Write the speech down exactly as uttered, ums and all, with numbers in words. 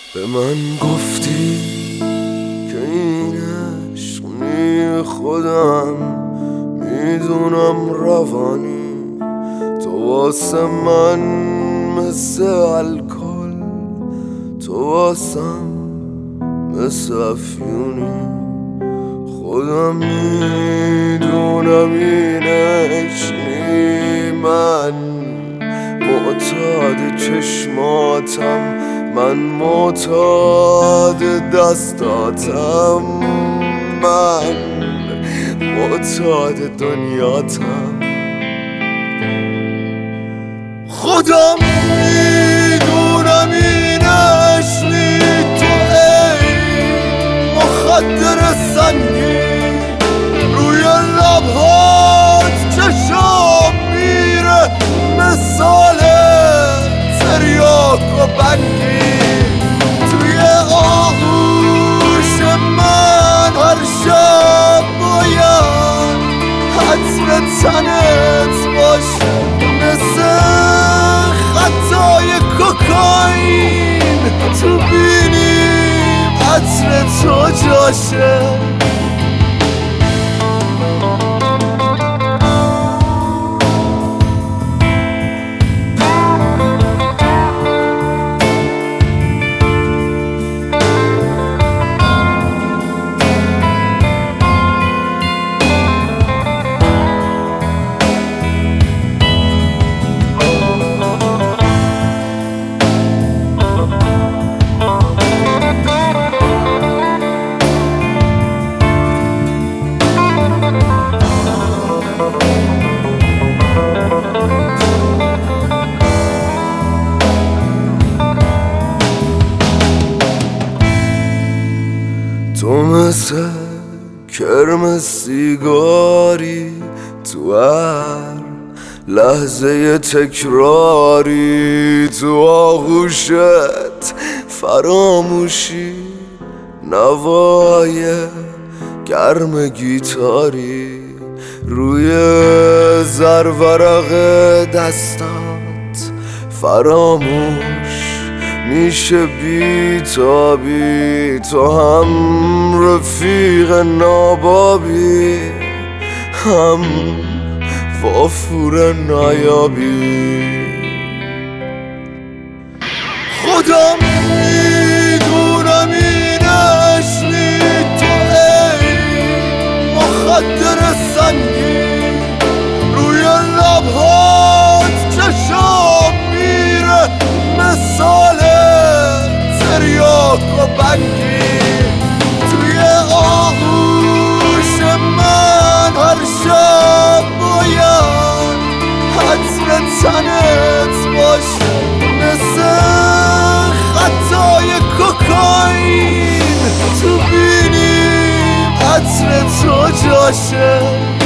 به من گفتی که این عشق نی خودم میدونم روانی، تو واسه من مثل الکل، تو واسم مثل افیونی. خودم میدونم این عشق نی، من معتاد چشماتم، من معتاد دستاتم، من معتاد دنیاتم. خودم میدونم این عشق نی، تو ای مخدر سنگین روی لبهات چشام میره مثال تریاک و بنگی. توی آغوش من هر شب باید عطر تنت باشه، مثل خطای کوکائین تو بینیم عطر تو جاشه. تو مثل کرم سیگاری تو هر لحظه تکراری، تو آغوشت فراموشی نوای گرم گیتاری، روی زرورق دستات فراموش میشه بی تابی. تو هم رفیق نابابی، هم وافور نایابی. خودم میدونم این عشق نی، تو ای مخدر سنگین روی لبهات چشام میره مثال تریاک و بنگی. توی آغوش من هر شب باید عطر تنت باشه، مثل خطای کوکائین تو بینیم عطر تو جاشه.